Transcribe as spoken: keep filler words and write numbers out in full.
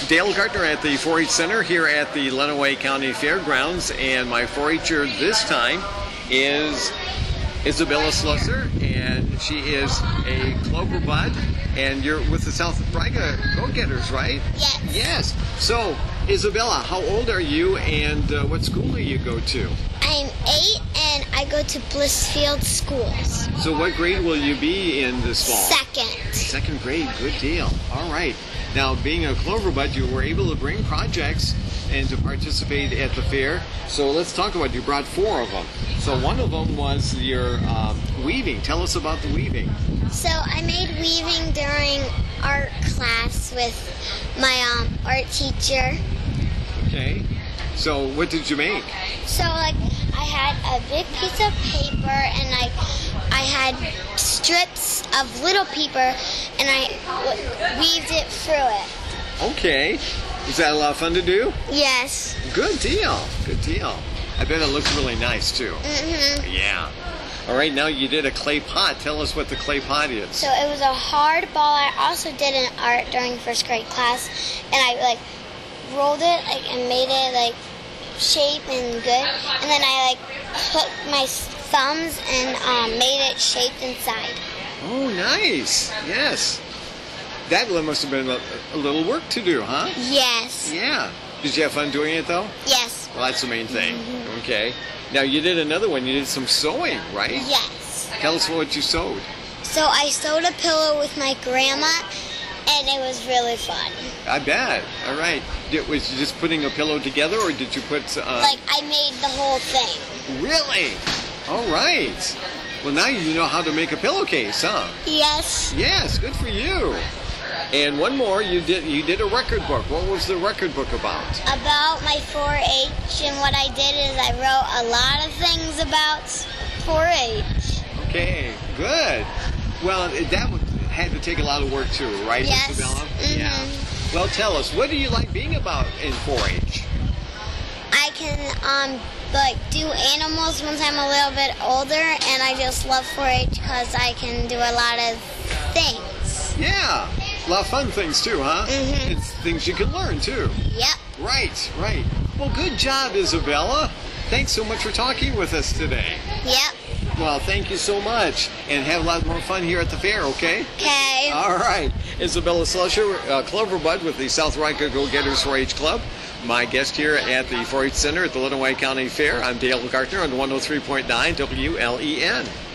Dale Gardner at the four H Center here at the Lenawee County Fairgrounds, and my four H-er this time is Isabella Slusser, and she is a Clover Bud, and you're with the South Riga Go-Getters, right? Yes. Yes. So, Isabella, how old are you, and uh, what school do you go to? I'm eight, and I go to Blissfield Schools. So what grade will you be in this fall? Second. Second grade, good deal. All right. Now, being a Clover Bud, you were able to bring projects and to participate at the fair. So let's talk about, you brought four of them. So one of them was your um, weaving. Tell us about the weaving. So I made weaving during art class with my um, art teacher. Okay. So what did you make? So like I had a big piece of paper, and like I had strips of little paper, and I w- weaved it through it. Okay. Is that a lot of fun to do? Yes. Good deal. Good deal. I bet it looks really nice too. Mm-hmm. Yeah. All right, now you did a clay pot. Tell us what the clay pot is. So it was a hard ball. I also did an art during first grade class, and I like rolled it like and made it like shape and good, and then I like put my thumbs and um, made it shaped inside. Oh, nice. Yes. That must have been a, a little work to do, huh? Yes. Yeah. Did you have fun doing it, though? Yes. Well, that's the main thing. Mm-hmm. Okay. Now, you did another one. You did some sewing, right? Yes. Tell us what you sewed. So I sewed a pillow with my grandma, and it was really fun. I bet. All right. Did, was you just putting a pillow together, or did you put... Uh... Like, I made the whole thing. Really? All right. Well, now you know how to make a pillowcase, huh? Yes. Yes, good for you. And one more, you did you did a record book. What was the record book about? About my four H, and what I did is I wrote a lot of things about four H. Okay, good. Well, that would, had to take a lot of work too, right, Yes. Isabella? Mm-hmm. Yeah. Well, tell us, what do you like being about in four H? I can um like do animals once I'm a little bit older, and I just love four H because I can do a lot of things. Yeah, a lot of fun things too, huh? Mhm. It's things you can learn too. Yep. Right, right. Well, good job, Isabella. Thanks so much for talking with us today. Yep. Well, thank you so much, and have a lot more fun here at the fair, okay? Okay. All right. Isabella Slusher, uh, Clover Bud with the South Riga Go-Getters four H Club. My guest here at the four H Center at the Lenawee County Fair. I'm Dale Gardner on one oh three point nine W L E N.